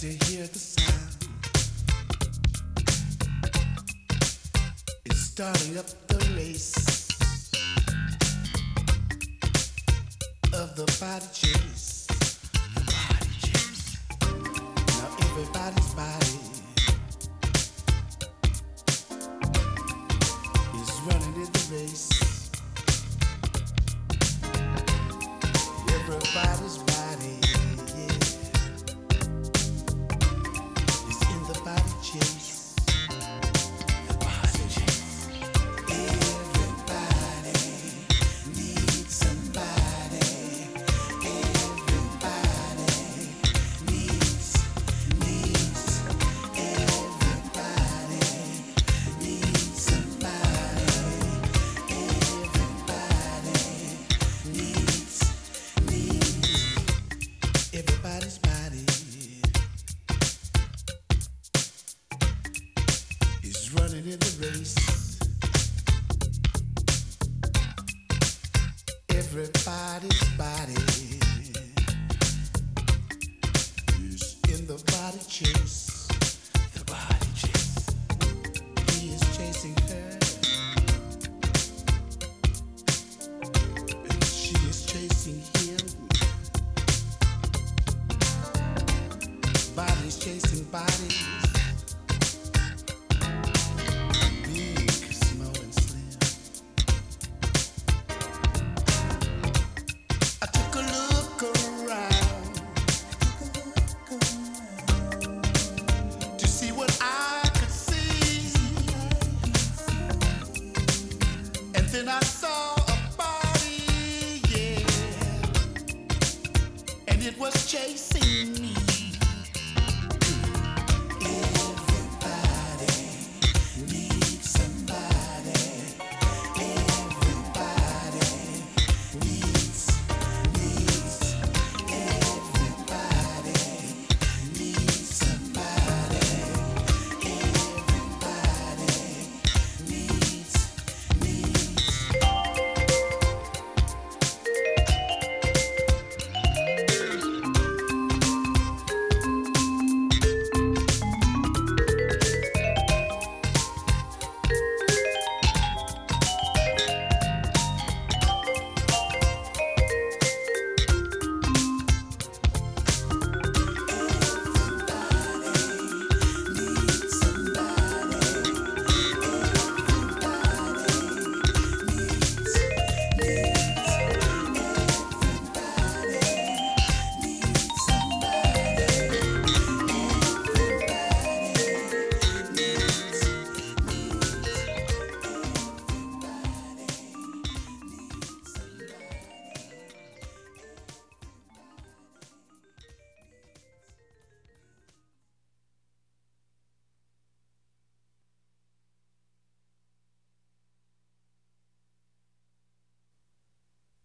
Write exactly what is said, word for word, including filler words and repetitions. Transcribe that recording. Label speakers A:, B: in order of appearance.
A: to hear the sound. It's starting up the race of the body chase. The body chase. Now everybody's body is running in the race. Everybody's body, yeah, is in the body chase. The body chase. Everybody needs somebody. Everybody needs, needs. Everybody needs somebody. Everybody needs, needs. Everybody's body is running in the race. Everybody's body is in the body chase.